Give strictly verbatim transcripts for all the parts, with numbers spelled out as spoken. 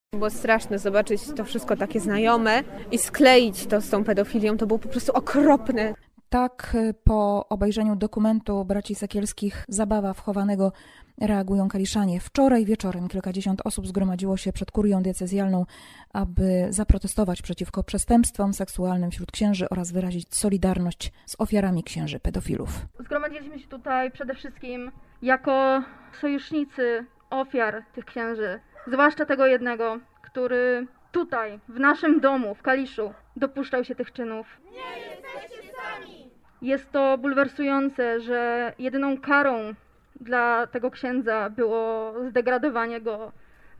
Było straszne zobaczyć to wszystko takie znajome i skleić to z tą pedofilią, to było po prostu okropne. Tak po obejrzeniu dokumentu braci Sekielskich Zabawa wchowanego reagują kaliszanie. Wczoraj wieczorem kilkadziesiąt osób zgromadziło się przed kurią diecezjalną, aby zaprotestować przeciwko przestępstwom seksualnym wśród księży oraz wyrazić solidarność z ofiarami księży pedofilów. Zgromadziliśmy się tutaj przede wszystkim jako sojusznicy ofiar tych księży, zwłaszcza tego jednego, który tutaj, w naszym domu, w Kaliszu, dopuszczał się tych czynów. Nie jesteście sami! Jest to bulwersujące, że jedyną karą dla tego księdza było zdegradowanie go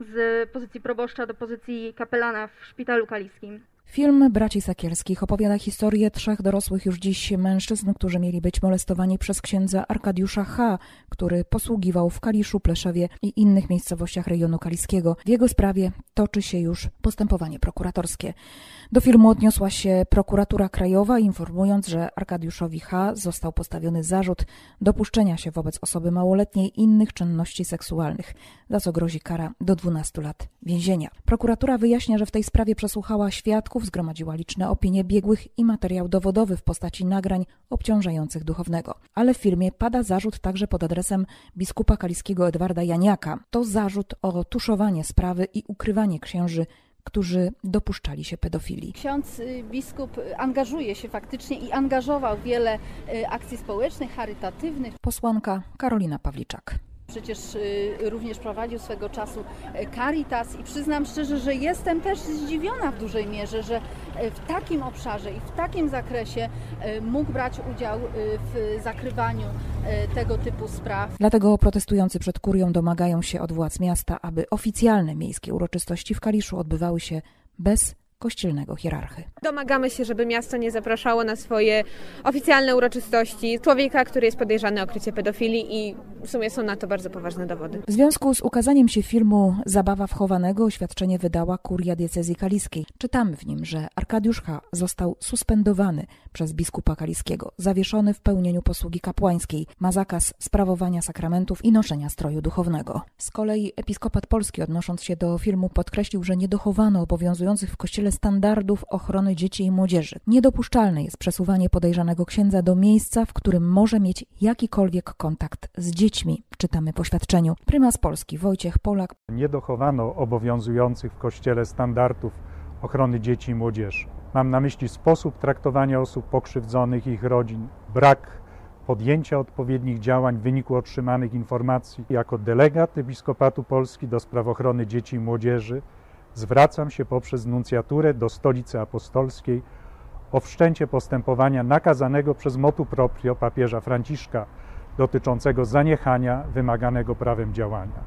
z pozycji proboszcza do pozycji kapelana w szpitalu kaliskim. Film braci Sekielskich opowiada historię trzech dorosłych już dziś mężczyzn, którzy mieli być molestowani przez księdza Arkadiusza H., który posługiwał w Kaliszu, Pleszewie i innych miejscowościach rejonu kaliskiego. W jego sprawie toczy się już postępowanie prokuratorskie. Do filmu odniosła się prokuratura krajowa, informując, że Arkadiuszowi H. został postawiony zarzut dopuszczenia się wobec osoby małoletniej innych czynności seksualnych, za co grozi kara do dwunastu lat więzienia. Prokuratura wyjaśnia, że w tej sprawie przesłuchała świadków, zgromadziła liczne opinie biegłych i materiał dowodowy w postaci nagrań obciążających duchownego. Ale w filmie pada zarzut także pod adresem biskupa kaliskiego Edwarda Janiaka. To zarzut o tuszowanie sprawy i ukrywanie księży, którzy dopuszczali się pedofilii. Ksiądz biskup angażuje się faktycznie i angażował wiele akcji społecznych, charytatywnych. Posłanka Karolina Pawliczak. Przecież również prowadził swego czasu Caritas i przyznam szczerze, że jestem też zdziwiona w dużej mierze, że w takim obszarze i w takim zakresie mógł brać udział w zakrywaniu tego typu spraw. Dlatego protestujący przed kurią domagają się od władz miasta, aby oficjalne miejskie uroczystości w Kaliszu odbywały się bez kościelnego hierarchy. Domagamy się, żeby miasto nie zapraszało na swoje oficjalne uroczystości człowieka, który jest podejrzany o krycie pedofilii i w sumie są na to bardzo poważne dowody. W związku z ukazaniem się filmu Zabawa wchowanego oświadczenie wydała kuria diecezji kaliskiej. Czytamy w nim, że Arkadiusz H. został suspendowany przez biskupa kaliskiego, zawieszony w pełnieniu posługi kapłańskiej, ma zakaz sprawowania sakramentów i noszenia stroju duchownego. Z kolei episkopat polski, odnosząc się do filmu, podkreślił, że nie dochowano obowiązujących w kościele standardów ochrony dzieci i młodzieży. Niedopuszczalne jest przesuwanie podejrzanego księdza do miejsca, w którym może mieć jakikolwiek kontakt z dziećmi, czytamy w oświadczeniu. Prymas Polski Wojciech Polak. Nie dochowano obowiązujących w kościele standardów ochrony dzieci i młodzieży. Mam na myśli sposób traktowania osób pokrzywdzonych i ich rodzin, brak podjęcia odpowiednich działań w wyniku otrzymanych informacji. Jako delegat Episkopatu Polski do spraw ochrony dzieci i młodzieży zwracam się poprzez nuncjaturę do Stolicy Apostolskiej o wszczęcie postępowania nakazanego przez motu proprio papieża Franciszka dotyczącego zaniechania wymaganego prawem działania.